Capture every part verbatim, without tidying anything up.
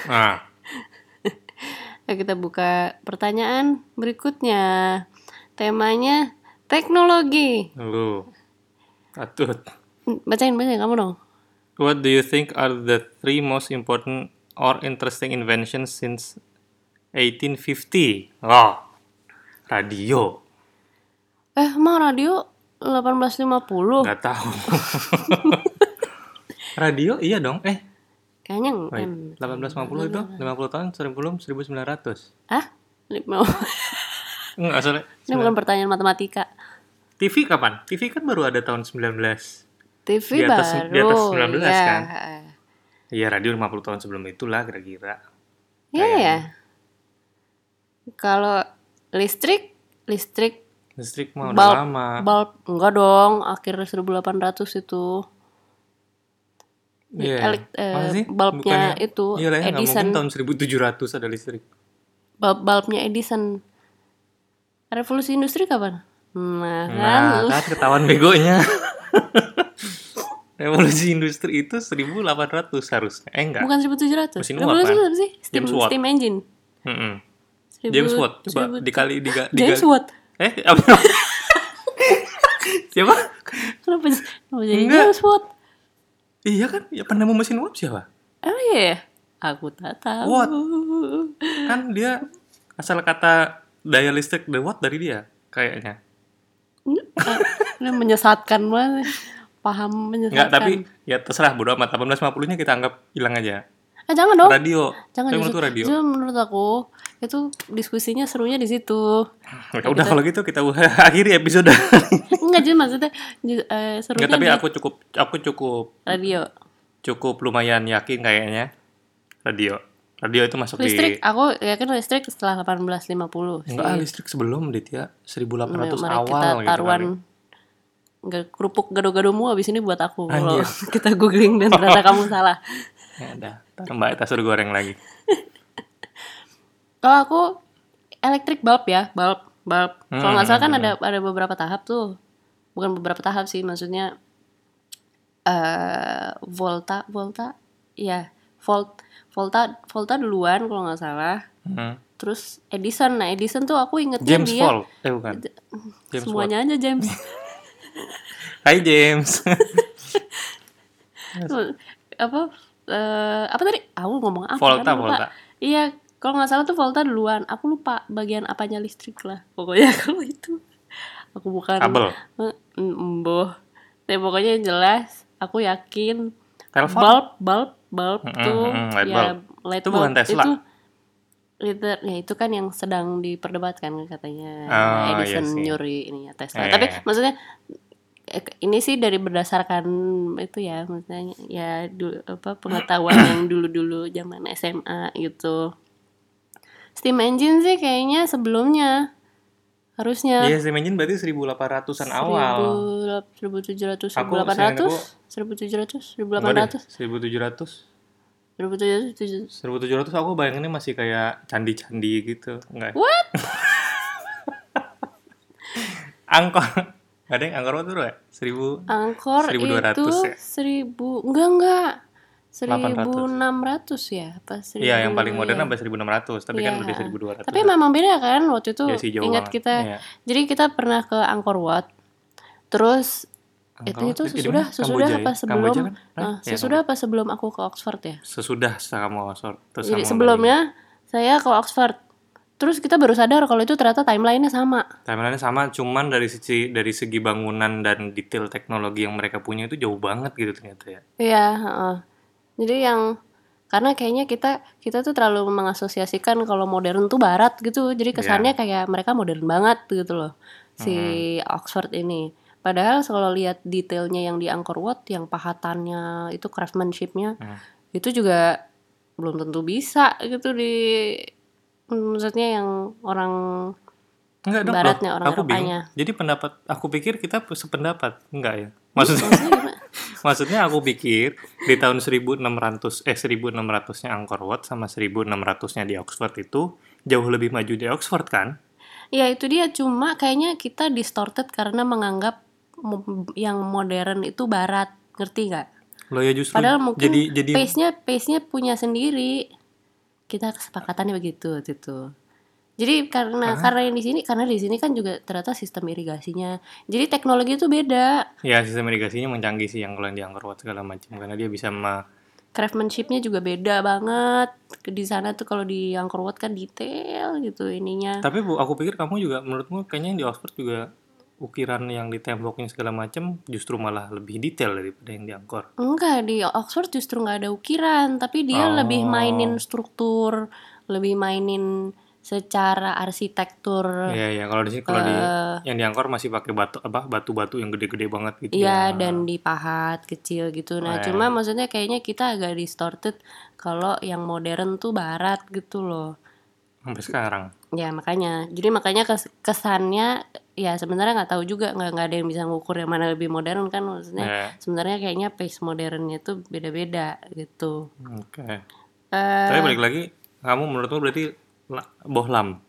Nah, Nah, kita buka pertanyaan berikutnya. Temanya teknologi. lu Atut. Bacain, bacain kamu dong. What do you think are the three most important or interesting inventions since eighteen fifty? Oh, radio. Eh, emang radio delapan belas lima puluh? Nggak tahu. Radio iya dong. Eh, Kayaknya wait. em, delapan belas lima puluh itu lima puluh tahun sebelum seribu sembilan ratus. Ah? Lima- Enggak, sorry. Ini bukan pertanyaan matematika. T V kapan? T V kan baru ada tahun sembilan belas. T V Di atas- baru. di atas sembilan belas ya. kan? Iya, radio lima puluh tahun sebelum itulah kira-kira. Iya ya. Kalau listrik, listrik Listrik mah udah bulb, lama. bulb enggak dong, akhir seribu delapan ratus itu. Iya. Elek- eh, Masa sih? bulbnya Bukannya- itu Iya lah ya, nggak Edison. mungkin tahun seribu tujuh ratus ada listrik. Bulb bulbnya Edison. Revolusi industri kapan? Nah, kan Nah, lu- kan ketahuan begonya. Revolusi industri itu seribu delapan ratus harusnya. Eh enggak. bukan seribu tujuh ratus. Mesin uap, Revolusi kan? apa sih? Steam, James Watt. steam engine. Mm-mm. Seribu- James Watt. Coba seribu- dikali diga, diga James Watt. Eh, apa? Siapa? Kenapa, kenapa jadi Enggak. James Watt? Iya kan? Ya penemu mesin uap siapa? Oh iya, aku tak tahu. Watt. Kan dia asal kata daya listrik the watt dari dia kayaknya. Ah, ini menyesatkan banget. Paham menyesatkan. Enggak, tapi ya terserah bodo amat. delapan belas lima puluh-nya kita anggap hilang aja. Eh, jangan dong. Radio. Jangan Tapi justru, menurut radio. justru menurut aku itu diskusinya serunya di situ. Ya udah kalau gitu kita akhiri episode. Enggak, jadi maksudnya ju- eh, serunya Enggak, tapi di aku cukup aku cukup radio. cukup lumayan yakin kayaknya radio. Radio itu masuk Listrik, di aku yakin listrik setelah delapan belas lima puluh sih. enggak ah, listrik sebelum Ditya seribu delapan ratus Mari awal kita gitu taruhan kali. nggak kerupuk gado-gadomu abis ini buat aku kalau Anjir. kita googling dan ternyata kamu salah. Ya udah, ntar Mbak Eta suruh goreng lagi. Kalau aku electric bulb ya, bulb, bulb. Kalau nggak salah kan Hmm. ada ada beberapa tahap tuh. Bukan beberapa tahap sih, maksudnya eh volta, volta, ya, volt, volta, volta duluan kalau nggak salah. Hmm. Terus Edison, nah Edison tuh aku ingetnya James dia Volt, eh bukan. James Watt. semuanya aja James. Hai James. apa eh, apa tadi? Aku ngomong apa? Volta, kan lupa. Volta. Iya, kalau nggak salah tuh Volta duluan. Aku lupa bagian apanya listrik lah. Pokoknya kalau itu aku bukan Kabel. Eh, emboh. Tapi pokoknya yang jelas aku yakin Telepon. bulb bulb bulb Mm-mm, tuh mm-mm, light ya bulb. light Itu bulb bukan Tesla. itu itu ya itu kan yang sedang diperdebatkan katanya Oh, Edison iya sih. nyuri ininya Tesla. Eh. Tapi maksudnya eh, ini sih dari berdasarkan itu ya, maksudnya ya dulu, apa pengetahuan yang dulu-dulu zaman S M A gitu. Steam engine sih kayaknya sebelumnya harusnya Iya, steam engine berarti seribu delapan ratusan awal. seribu tujuh ratus, Aku, seribu delapan seingat ratus, aku- seribu tujuh ratus, seribu delapan ratus, seribu tujuh ratus. seribu tujuh ratus. seribu tujuh ratus aku bayanginnya masih kayak candi-candi gitu. Enggak. What? Angkor. Ada yang angkor berapa ya? seribu. Angkor seribu dua ratus itu ya? seribu enggak enggak delapan ratus. seribu enam ratus ya apa seribu Iya, yang paling modern ya. sampai seribu enam ratus, tapi kan Iya. udah seribu dua ratus. Tapi memang beda kan waktu itu. Iya sih, jauh Ingat banget. kita. Iya. Jadi kita pernah ke Angkor Wat. Terus itu Angkor itu Wat, di sesudah mana? sesudah Kamboja apa ya? sebelum Kamboja kan? ah, Iya, sesudah apa sebelum aku ke Oxford ya? Sesudah sama Oxford. Terus Jadi sama sebelumnya saya ke Oxford. Terus kita baru sadar kalau itu ternyata timeline-nya sama. timeline-nya sama, cuman dari sisi dari segi bangunan dan detail teknologi yang mereka punya itu jauh banget gitu ternyata ya. Iya, heeh. Jadi yang karena kayaknya kita kita tuh terlalu mengasosiasikan kalau modern tuh barat gitu. Jadi kesannya kayak mereka modern banget gitu loh. Si Oxford ini. Padahal kalau lihat detailnya yang di Angkor Wat, yang pahatannya itu craftsmanship-nya Hmm. itu juga belum tentu bisa gitu di maksudnya yang orang Enggak dong, baratnya, loh, orang aku bingung. Eropanya. Jadi pendapat aku pikir kita sependapat, enggak ya? Maksudnya Maksudnya gimana? maksudnya aku pikir di tahun seribu enam ratus eh seribu enam ratus-nya Angkor Wat sama seribu enam ratus-nya di Oxford itu jauh lebih maju di Oxford kan? Ya itu dia, cuma kayaknya kita distorted karena menganggap mo- yang modern itu barat, ngerti nggak? Loh ya justru Padahal mungkin jadi jadi pace-nya pace-nya punya sendiri. Kita kesepakatannya begitu waktu itu. Jadi karena Hah? karena yang di sini karena di sini kan juga ternyata sistem irigasinya. Jadi teknologi itu beda. Ya, sistem irigasinya mencanggih sih yang kalau yang di Angkor Wat segala macam karena dia bisa ma- craftsmanship-nya juga beda banget. Di sana tuh kalau di Angkor Wat kan detail gitu ininya. Tapi Bu, aku pikir kamu juga menurutmu kayaknya yang di Oxford juga ukiran yang di temboknya segala macam justru malah lebih detail daripada yang di Angkor. Enggak, di Oxford justru nggak ada ukiran, tapi dia Oh. lebih mainin struktur, lebih mainin secara arsitektur. Iya iya, kalau di sini kalau di yang di Angkor masih pakai batu apa batu-batu yang gede-gede banget gitu Iya, ya. dan dipahat kecil gitu. Nah, Eh. cuma maksudnya kayaknya kita agak distorted kalau yang modern tuh barat gitu loh. Sampai sekarang. Ya makanya, jadi makanya kes- kesannya ya sebenarnya nggak tahu juga, nggak nggak ada yang bisa ngukur yang mana lebih modern kan maksudnya. Eh. Sebenarnya kayaknya pace modernnya tuh beda-beda gitu. Oke. Eh, Tapi balik lagi, kamu menurutmu berarti la- bohlam?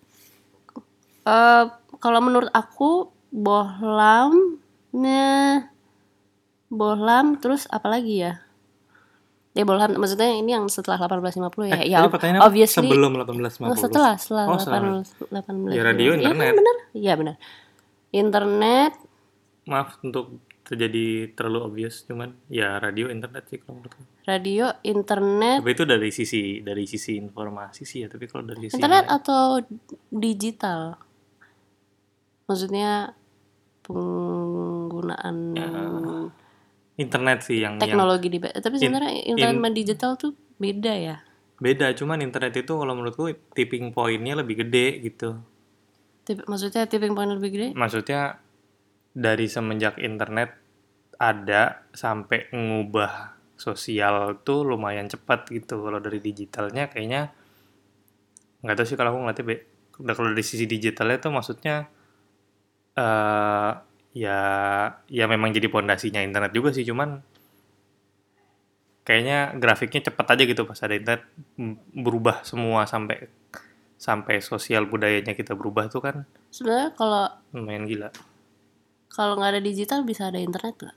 eh, kalau menurut aku bohlam, nah bohlam terus apa lagi ya? Ya bohlam maksudnya ini yang setelah delapan belas lima puluh ya. Eh, Ya tadi pertanyaannya apa? obviously Sebelum delapan belas lima nggak, puluh. setelah setelah Oh, delapan belas delapan belas Ya, radio, lima puluh. internet. Iya kan benar? Iya benar. Internet. Maaf untuk terjadi terlalu obvious, cuman ya radio, internet sih kalau menurutku. Radio, internet. Tapi itu dari sisi dari sisi informasi sih ya, tapi kalau dari sisi Internet yang lain, atau digital? Maksudnya penggunaan ya, internet sih yang teknologi di tapi sebenarnya in- internet in- dan digital tuh beda ya. beda, cuman internet itu kalau menurutku tipping point-nya lebih gede gitu. Tip- maksudnya tipping point lebih gede? Maksudnya dari semenjak internet ada sampai ngubah sosial tuh lumayan cepat gitu. Kalau dari digitalnya kayaknya nggak tahu sih, kalau aku ngeliatnya be- udah kalau dari sisi digitalnya tuh maksudnya eh ya ya memang jadi pondasinya internet juga sih, cuman kayaknya grafiknya cepat aja gitu pas ada internet, m- berubah semua sampai sampai sosial budayanya kita berubah tuh kan Sebenarnya kalau lumayan gila. kalau nggak ada digital bisa ada internet nggak?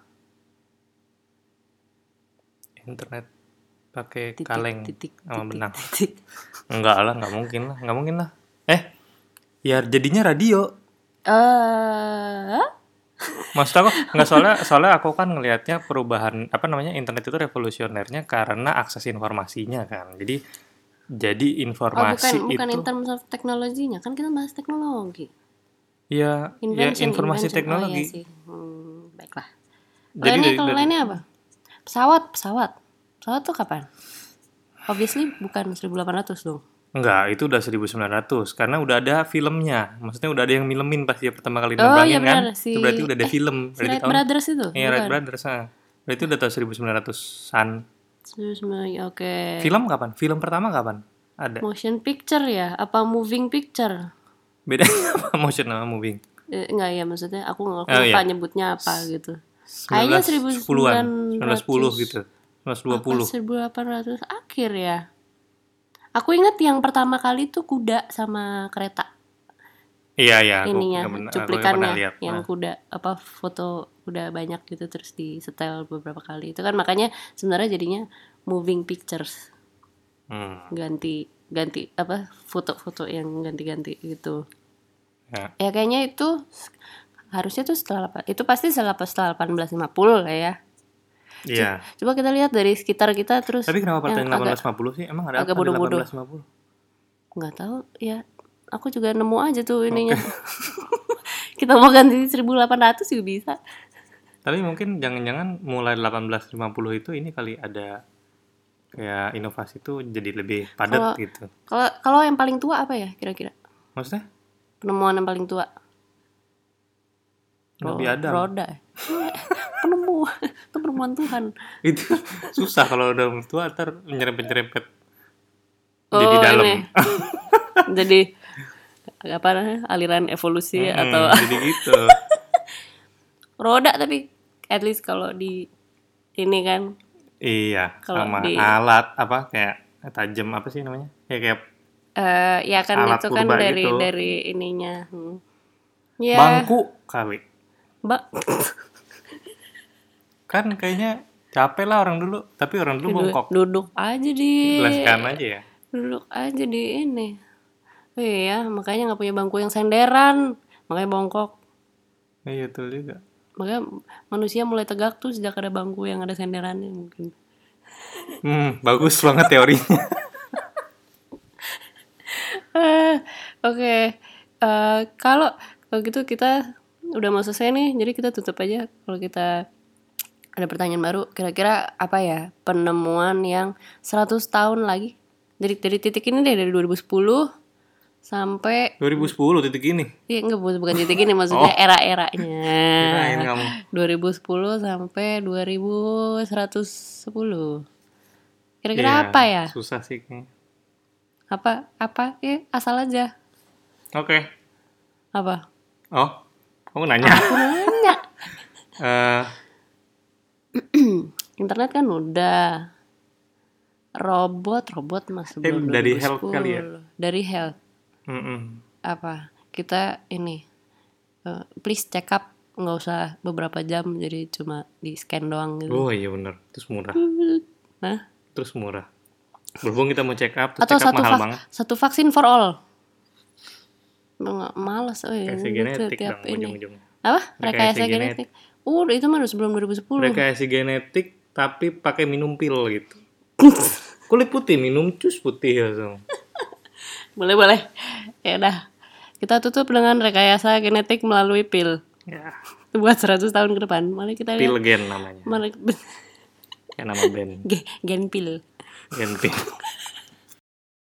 Internet pakai Titik, kaleng titik, sama titik, benang. titik. Enggak lah, nggak mungkin lah, nggak mungkin lah. Eh, ya jadinya radio. Eh, Maksud aku nggak, soalnya soalnya aku kan ngelihatnya perubahan apa namanya internet itu revolusionernya karena akses informasinya kan. Jadi jadi oh bukan informasi bukan itu in terms of teknologinya, kan kita bahas teknologi. ya ya Invention, informasi invention. teknologi. Oh iya sih. Hmm, baiklah. Jadi Lainnya dari- kalau dari- lainnya apa? Pesawat, pesawat. Pesawat tuh kapan? Obviously bukan seribu delapan ratus dong. Enggak, itu udah seribu sembilan ratus karena udah ada filmnya. Maksudnya udah ada yang milemin pas dia pertama kali Oh nerbangin iya kan. benar, si Itu berarti udah ada eh, film si dari Wright tahun. Brothers itu. Iya, Wright bukan? Brothers. Ah. Berarti udah tahun seribu sembilan ratusan. seribu sembilan ratus, Oke. Film kapan? Film pertama kapan? Ada. Motion picture ya? Apa moving picture? Bedanya apa motion sama moving? Eh, enggak ya maksudnya aku aku Oh, lupa iya. nyebutnya apa gitu. Kayaknya seribu sepuluhan, sembilan sembilan belas sepuluh ratus gitu. sembilan belas dua puluh. seribu delapan ratus akhir ya. Aku ingat yang pertama kali tuh kuda sama kereta. Iya, iya, aku Ininya, nggak pernah- aku nggak cuplikannya pernah lihat. yang Nah, kuda apa foto kuda banyak gitu terus di setel beberapa kali. Itu kan makanya sebenarnya jadinya moving pictures. hmm, Ganti ganti apa foto-foto yang ganti-ganti gitu. ya. Ya kayaknya itu harusnya tuh setelah apa- itu pasti setelah setelah delapan belas lima puluh lah ya. Iya. Coba kita lihat dari sekitar kita terus. Tapi kenapa yang pertanyaan delapan agak belas lima puluh sih? Emang ada agak apa di bodoh-bodoh. delapan belas lima puluh? nggak tahu ya. Aku juga nemu aja tuh ininya. Kita mau ganti seribu delapan ratus juga bisa. Tapi mungkin jangan-jangan mulai delapan belas lima puluh itu ini kali ada kayak inovasi tuh jadi lebih padat Kalau- gitu. Kalau kalau yang paling tua apa ya kira-kira? Maksudnya? Penemuan yang paling tua? Nabi Ro- Adam. Roda. Penemuan itu penemuan Tuhan. Itu susah kalau udah tua ntar nyerempet-nyerempet Oh, jadi dalam. ini. Jadi apa namanya, aliran evolusi Hmm, atau jadi gitu. roda, tapi at least kalau di ini kan Iya, Kalau sama di- alat apa kayak tajam apa sih namanya? Ya kayak eh ya kan Alat itu kan purba dari gitu. dari ininya. Hmm. Ya, bangku kali. Mbak. Kan kayaknya capek lah orang dulu, tapi orang dulu Duduk, bongkok. duduk aja di Jelaskan aja ya. Duduk aja di ini. Oh iya, makanya nggak punya bangku yang senderan, makanya bongkok. Iya betul juga. Makanya manusia mulai tegak tuh sejak ada bangku yang ada senderannya mungkin. Hmm, bagus banget teorinya. Eh, Oke, Eh, kalau kalau gitu kita udah mau selesai nih, jadi kita tutup aja. Kalau kita ada pertanyaan baru, kira-kira apa ya penemuan yang seratus tahun lagi dari dari titik ini deh, dari dua ribu sepuluh sampai dua ribu sepuluh titik ini. iya enggak bukan bukan titik ini maksudnya Oh, era-eranya kirain kamu. dua ribu sepuluh sampai dua ribu seratus sepuluh. Kira-kira Iya, apa ya? susah sih kayaknya. Apa apa ya asal aja. Oke. Apa? Oh, kamu nanya. Aku nanya. Eh, Internet kan udah. Robot, robot masih eh belum dari dua ribu sepuluh. health kali ya. Dari health. Mm-mm. Apa? Kita ini eh, please check up, nggak usah beberapa jam, jadi cuma di scan doang gitu. Oh iya bener, terus murah. Nah, Terus murah. Berhubung kita mau check up, terus atau check up satu mahal vak- banget. satu vaksin for all. Nggak malas, oh ya, Rekayasa gitu genetik tiap dong ini. ujung-ujungnya. Apa? Rekayasa Rekayasa genetik. Uh, itu mah udah sebelum dua ribu sepuluh. Rekayasa genetik tapi pakai minum pil gitu. Kulit putih minum jus putih langsung. Boleh, boleh. Ya udah. Kita tutup dengan rekayasa genetik melalui pil. Ya, Buat seratus tahun ke depan. Mari kita lihat. pil gen namanya. Mari Kayak nama band. Ge- gen pil. Gen pil.